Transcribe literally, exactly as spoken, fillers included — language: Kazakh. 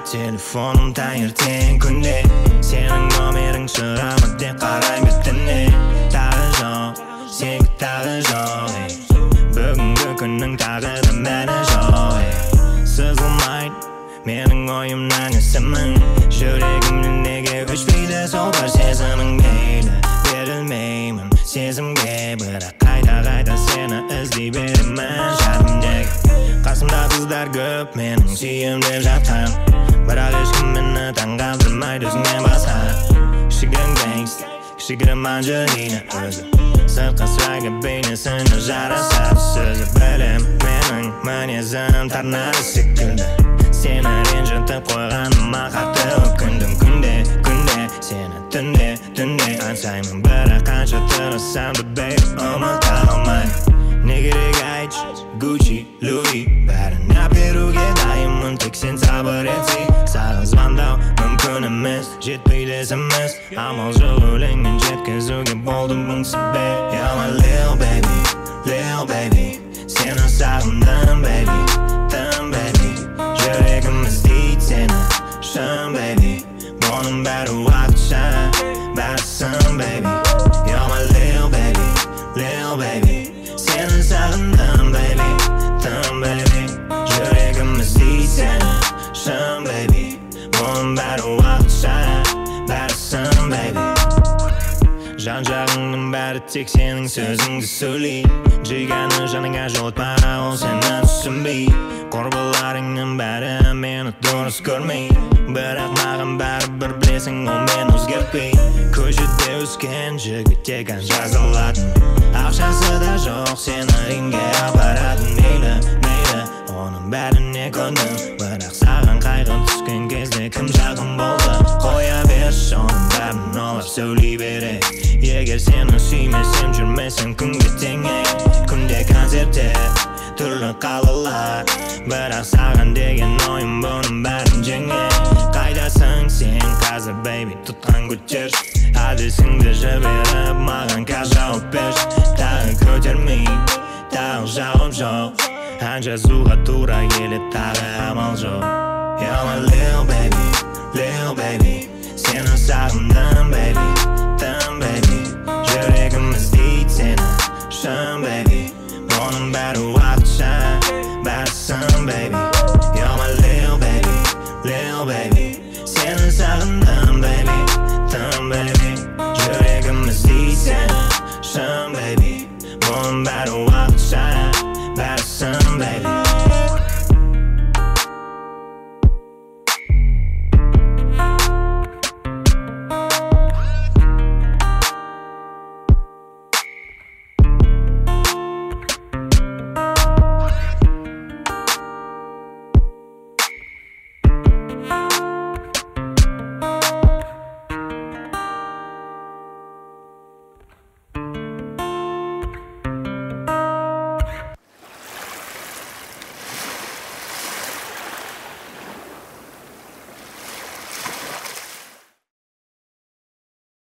Telefonum tayerten kunde Senin nomerin çıramı de qaray bittinne Tағы жоқ, sen tағы жоқ Бүгінгі күннің тағдыры мәні жоқ Сызылмайды менің ойымнан есімің Жүрегімнің неге өшпейді сол бір сезімің мейлі Берілмеймін сезімге бірақ қайта-қайта сені іздей беремін жадымдегі Қасымда қыздар көп менің сүйем деп жатқан Бірақ ешкім мені таңғалдырмайды өзіңнен басқа Кішігірім гангстер, кішігірім Анджелина өзі Сыртқы свайғы бейнесіне жарасады сөзі Білем менің мінезім торнадо секілді Сені ренжітіп қойғаныма қатты өкіндім Күнде, күнде, сені түнде, түнде аңсаймын Бірақ қанша тырыссам да бейбі ұмыта алмаймын Не керек айтшы, Gucci, Louis Бәрін әперуге дайынмын тек сен сабыр етсей Саған звондау мүмкін емес жетпейді есіміз Амал жоқ өлеңмен жеткізуге болды мың себеп You're my little baby, little baby Сені сағындым baby, тым baby Жүрегім іздейді сені, шын baby Бұның бәрі уақытша, бәрі сын baby You're my little baby, little baby Seni sağındım baby, tım baby Yüreğim іздейді сені, шын baby Бұның бәрі уақытша, бәрі сын baby Жан жағыңның бәрі тек сенің сөзіңді сөйлей Жиганы жаныңа жолатма, ол сені түсінбей Құрбыларыңның бәрі мені дұрыс көрмей Бірақ маған бәрібір білесің ол мені өзгертпей Көшеде өскен жігіт ән жазылатын Ақшасы да жоқ сені римге апаратын Мейлі, мейлі, оның бәріне көндім Бірақ саған қайғы түскен кезде кім жақын болды Қоя берші оның бәрін олар сөйлей береді Егер сені сүймесем жүрмесем күнге теңе Күнде концерттер, түрлі қалалар Бірақ саған деген ойым бұның бәрін жеңе Қайдасың сен қазір baby тұтқан көтерші Адресіңді жіберіп маған қаз жауап берші Тағы көтермей, тағы жауап жоқ Ән жазуға тура келеді тағы амал жоқ You're my little baby, little baby Сені сағындым baby, тым baby Жүрегім іздейді сені, шын baby Бұның бәрі уақытша, бәрі сын baby You're my little baby, little baby Сені сағындым baby, тым baby Жүрегім іздейді сені, шын baby Бұның бәрі уақытша